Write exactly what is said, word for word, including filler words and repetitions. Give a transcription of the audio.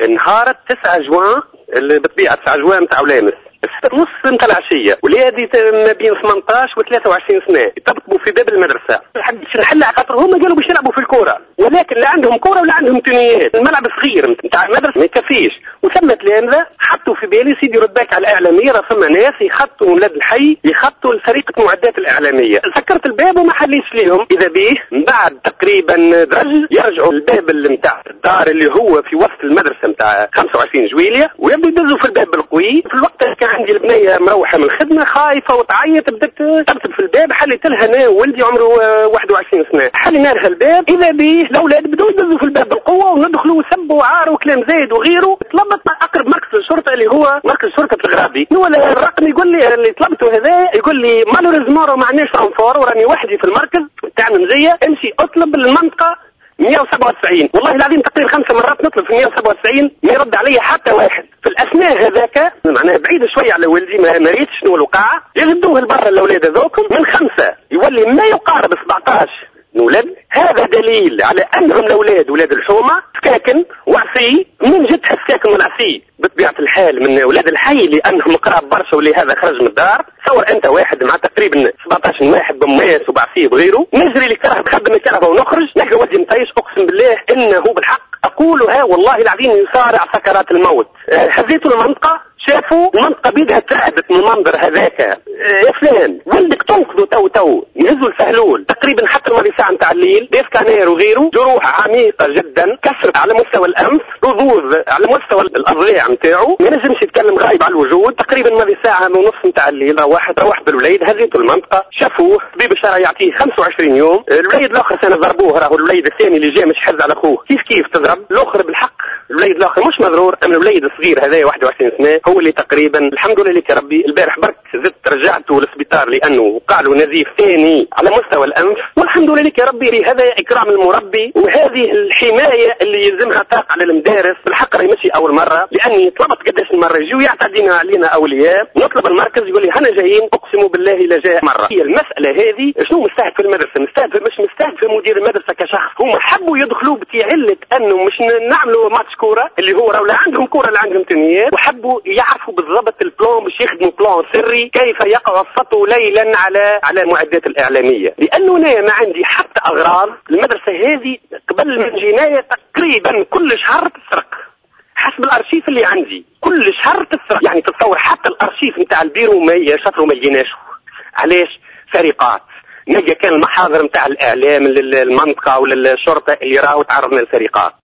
نهار تسعة جوان اللي بالطبيعة تسعة جوان متاع لامس ستة ونص نتاع العشية، ولادي ما بين ثمانية عشر و ثلاثة وعشرين سنة يطبقوا في باب المدرسة. حبيت نحل على خاطر هما قالوا باش يلعبوا في الكورة، ولكن لا عندهم كورة ولا عندهم تنيات. الملعب صغير نتاع المدرسة ما يكفيش، وثم تلامذة حطوا في بالي سيدي رد بالك على الإعلامية، راه ثم ناس يخطوا ولاد الحي يخطوا لفريق المعدات الإعلامية. سكرت الباب وما حليش ليهم، إذا به من بعد تقريبا درج يرجعوا الباب نتاع الدار اللي هو في وسط المدرسة نتاع خمسة وعشرين جويلية، ويبدو يدزوا في الباب بالقوي. في الوقت كان عندي البنية مروحة من الخدمة خايفة وتعيط، بدت ترتب في الباب. حليت لها انا وولدي عمره واحد وعشرين سنة، حلينا لها الباب. إذا به الأولاد بدوا يدزوا في الباب بالقوة وندخلوا وسبوا وعار وكلام زايد وغيره. طلبت أقرب مركز الشرطة اللي هو مركز شرطة الغرابي، هو الرقم يقول لي اللي طلبته هذا، يقول لي مالوريزمون ما عندناش انفور وراني وحدي في المركز تاع المنزية، امشي اطلب المنطقة مئة وسبعة وتسعين. والله العظيم تقريبا خمسة مرات نطلب في مئة وسبعة وتسعين ما يرد علي حتى واحد. في الأثناء هذاك معناها بعيد شوية على ولدي، ما مريت شنو الوقع، يردوه البر الأولاد هذوكم من خمسة يولي ما يقارب سبعة عشر ولد. هذا دليل على أنهم الأولاد ولاد الحومة سكاكن وعسي. من جتها سكاكن والعسي بطبيعة الحال من أولاد الحي لأنهم قراب برشا، ولهذا خرج من الدار. تصور أنت واحد مع تقريبا سبعة عشر واحد بمياس وبعسيه بغيره، نجري لي كره بخدم الكرهبة ونخرج نلقى ودي مطيش. أقسم بالله إنه بالحق أقولها والله العظيم يسارع سكرات الموت. هزيتوا المنطقة، شافوا المنطقة بيدها ترعبت من المنظر هذاك. يا فلان ولدك تنقذوا تو تو يهزوا الفهلول تقريبا حتى الماضي ساعة نتاع الليل، بيسكانير وغيره، جروح عميقة جدا، كسر على مستوى الأنف، رذوذ على مستوى الأضلاع نتاعو، ما نجمش يتكلم، غايب على الوجود. تقريبا ماضي ساعة ونص نتاع الليل روح روح بالوليد، هزيتوا المنطقة، شافوه طبيب الشرع يعطيه خمسة وعشرين يوم. الوليد الآخر سنة ضربوه، راهو الوليد الثاني اللي جاء مش حز على أخوه كيف كيف تضرب الآخر بالحق. الوليد الآخر مش مضرور، أما الوليد الصغير هذا واحد وعشرين سنة هو اللي تقريبا الحمد لله لك ربي البارح برك زدت رجعته للسبيطار لأنه وقع له نزيف ثاني على مستوى الأنف، والحمد لله لك ربي. هذا إكرام المربي، وهذه الحماية اللي يلزمها طاق على المدارس. بالحق راهي ماشي أول مرة، لأني طلبت قداش المرة يجوا يعتدينا علينا أولياء، نطلب المركز يقول لي هنا جايين، أقسم بالله لا جاء مرة. هي المسألة هذه شنو مستهدف في المدرسة؟ مستهدف مش مستهدف في مدير المدرسة كشخص، هم حبوا يدخلوا بتعلة أنه مش نعملوا ماتش كورة اللي هو راهو لا عندهم كورة لا عندهم تنيات، وحبوا يعرفوا بالضبط البلان باش يخدموا بلان سري كيف يقع السطو ليلا على على المعدات الإعلامية. لأنه أنا ما عندي حتى أغراض. المدرسة هذه قبل من جناية تقريبا كل شهر تسرق حسب الأرشيف اللي عندي، كل شهر تسرق. يعني تتصور حتى الأرشيف نتاع البيرو ما يشطروا ما يجيناش. علاش؟ سرقات. نلقى كان المحاضر نتاع الإعلام للمنطقة وللشرطة اللي راهو تعرضنا للسرقات.